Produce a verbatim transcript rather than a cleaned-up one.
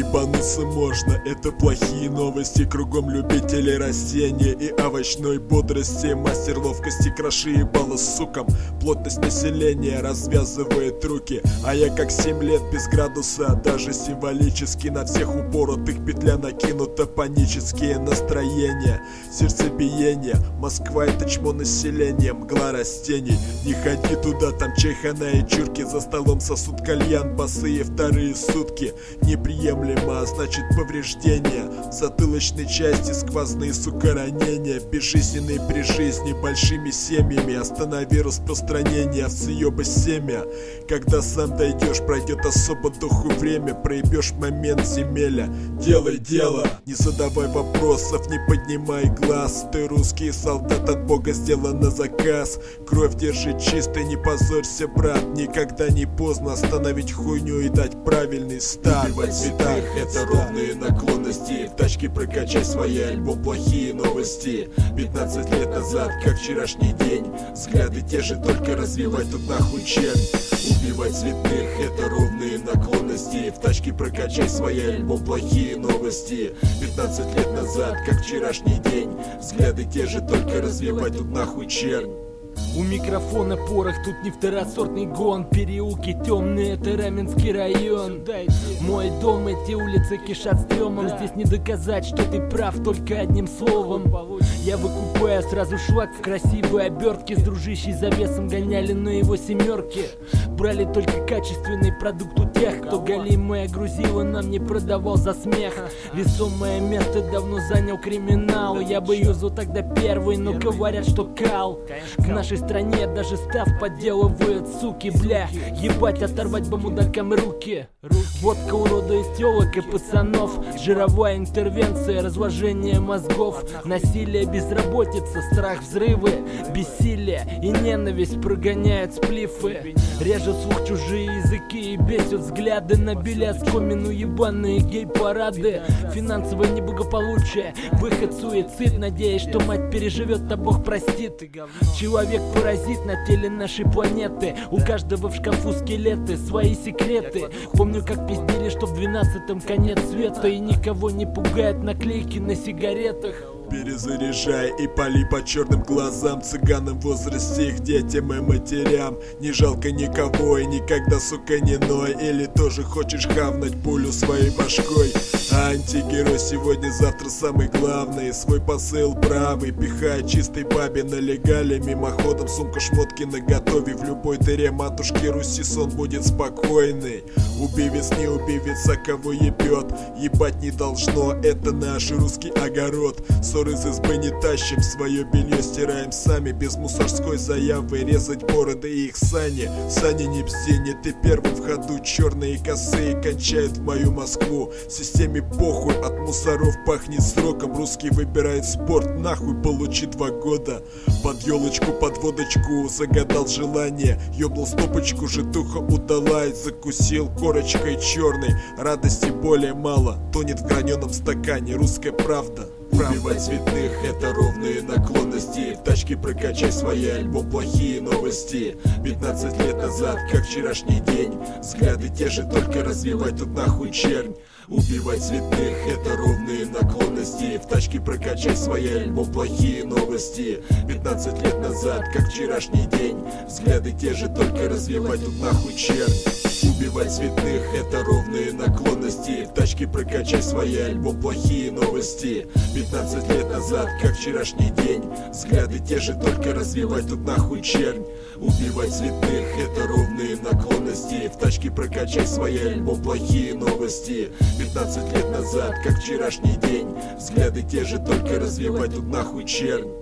Ебануться можно, это плохие новости. Кругом любители растения и овощной бодрости. Мастер ловкости кроши ебало сукам. Плотность населения развязывает руки. А я как семь лет без градуса. Даже символически на всех упоротых петля накинута. Панические настроения, сердцебиение. Москва это чмо населения, мгла растений. Не ходи туда, там чайхана и чурки. За столом сосут кальян, босые вторые сутки. Неприемлемо, а значит повреждения. В затылочной части сквозные, сука, ранения. Безжизненные при жизни, большими семьями. Останови распространение, овцеёба семя. Когда сам дойдешь, пройдет особо доху время. Проебешь момент земеля, делай дело. Не задавай вопросов, не поднимай глаз. Ты русский солдат, от Бога сделан на заказ. Кровь держи чистой, не позорься, брат. Никогда не поздно остановить хуйню и дать правильный старт. Убивать святых — это ровные наклонности. В тачке прокачай свои альбом плохие новости. Пятнадцать лет назад, как вчерашний день. Взгляды те же, только развивать тут нахуй чернь. Убивать святых — это ровные наклонности. В тачке прокачай свои альбом плохие новости. Пятнадцать лет назад, как вчерашний день. Взгляды те же, только развивать тут нахуй чернь. У микрофона порох, тут не второсортный гон. Переулки темные, это Раменский район. Мой дом, эти улицы кишат стрёмом. Здесь не доказать, что ты прав, только одним словом. Я выкупаю сразу шлак в красивой обертке. С дружищей за весом гоняли на его семерке. Брали только качественный продукт у тех, кто галимое грузило нам не продавал за смех. Весомое место давно занял криминал. Я бы юзал тогда первый, но говорят, что кал. В нашей стране даже став подделывают, суки, бля. Ебать, оторвать бы мудакам руки. Водка уродует телок и пацанов. Жировая интервенция, разложение мозгов. Насилие, безработица, страх, взрывы. Бессилие и ненависть прогоняют сплифы. Режут слух чужие языки и бесят взгляды. Набили оскомину ебаные гей-парады. Финансовое неблагополучие, выход, суицид. Надеясь, что мать переживет, а Бог простит. Человек паразит на теле нашей планеты. У каждого в шкафу скелеты, свои секреты. Помню, как пиздили, что в двенадцатом конец света. И никого не пугает наклейки на сигаретах. Перезаряжай и пали по черным глазам. Цыганам в возрасте, их детям и матерям. Не жалко никого и никогда, сука, не ной. Или тоже хочешь хавнуть пулю своей башкой. А антигерой сегодня, завтра самый главный. Свой посыл правый пихает чистой бабе налегали. Мимоходом сумка шмотки наготове. В любой дыре матушки Руси сон будет спокойный. Убивец, не убивец, а кого ебет. Ебать не должно, это наш русский огород. Ссор из избы не тащим, свое белье стираем сами. Без мусорской заявы резать бороды и их сани. Сани не бзини, ты первый в ходу. Черные косые кончают в мою Москву. Системе похуй, от мусоров пахнет сроком. Русский выбирает спорт, нахуй получит два года. Под елочку, под водочку загадал желание. Ёбнул стопочку, житуха удалась. Закусил корочкой черной. Радости более мало, тонет в граненом стакане. Русская правда. Убивать святых — это ровные наклонности. В тачке прокачай свои альбом плохие новости. Пятнадцать лет назад, как вчерашний день. Взгляды те же, только развивать тут нахуй чернь. Убивать святых — это ровные наклонности. В тачке прокачай свои альбом плохие новости. Пятнадцать лет назад, как вчерашний день. Взгляды те же, только развивать тут нахуй чернь. Убивать святых — это ровные наклонности. В тачке прокачай свои альбом плохие новости. Пятнадцать лет назад, как вчерашний день. Взгляды те же, только развивать тут нахуй чернь. Убивать святых — это ровные наклонности. В тачке прокачай свои альбом плохие новости. Пятнадцать лет назад, как вчерашний день. Взгляды те же, только развивать тут нахуй чернь.